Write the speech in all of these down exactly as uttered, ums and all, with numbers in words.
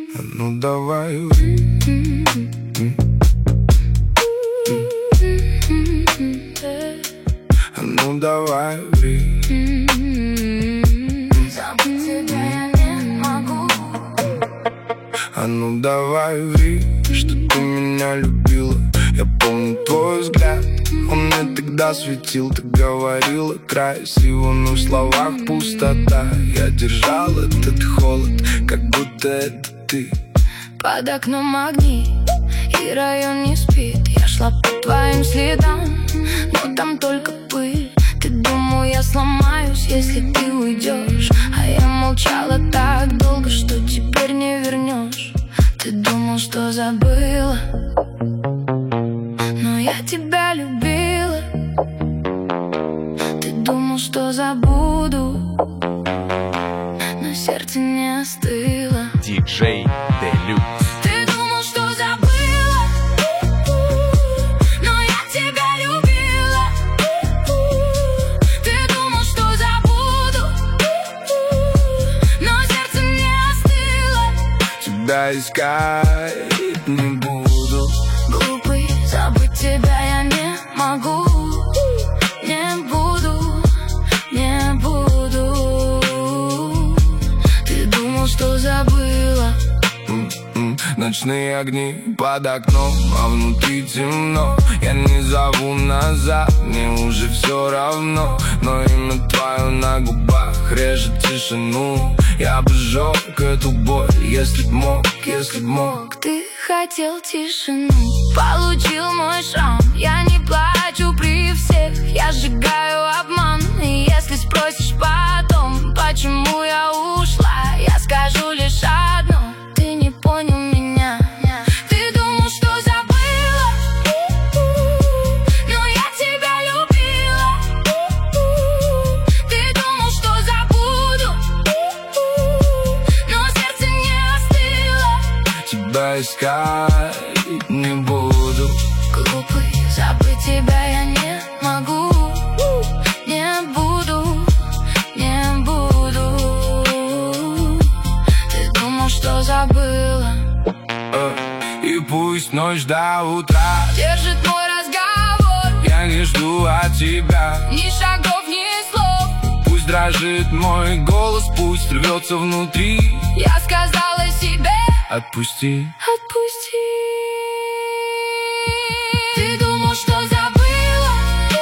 А ну давай. А ну давай. Забыть тебя я не могу. А ну давай, ври, что ты меня любила. Я помню твой взгляд, он мне тогда светил. Ты говорила красиво, но в словах пустота. Я держал этот холод, как будто это ты. Под окном огни, и район не спит. Я шла по твоим следам, но там только пыль. Ты думал, я сломаюсь, если ты уйдешь. А я молчала так долго, что теперь не вернешь. Ты думал, что забыла, но я тебя любила. Ты думал, что забуду, но сердце не остыло. Диджей Делюкс. Ты думал, что забыла, но я тебя любила. Ты думал, что забуду, но сердце не остыло. Тебя искать не буду. Глупый, забыть тебя я не могу. Не буду, не буду. Ты думал, что забыла. Ночные огни под окном, а внутри темно. Я не зову назад, мне уже все равно. Но имя твое на губах режет тишину. Я бы сжег эту боль, если б мог, если б мог. Ты хотел тишину, получил мой шрам. Я не плачу при всех, я сжигаю обман. И если спросишь потом, почему я ушла, я скажу лишь одно: ты не понял меня. Ты думал, что забыла, но я тебя любила. Ты думал, что забуду, но сердце не остыло. Тебя искать не буду. Глупый, забыть тебя я не могу. Не буду, не буду. Ты думал, что забыла. Э, И пусть ночь до утра Держит мой разговор. я не жду от тебя Ни шагов, ни слов. Пусть дрожит мой голос, пусть рвется внутри. Я сказала себе: Отпусти. отпусти. Ты думал, что забыла,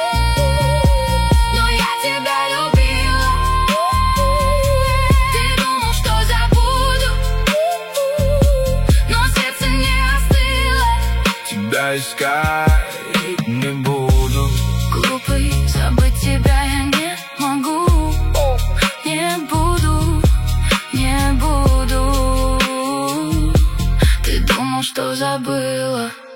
но я тебя любила. Ты думал, что забуду, но сердце не остыло. Тебя искать не буду. Глупый, забыть тебя я не могу. Не буду, не буду. Ты думал, что забыла.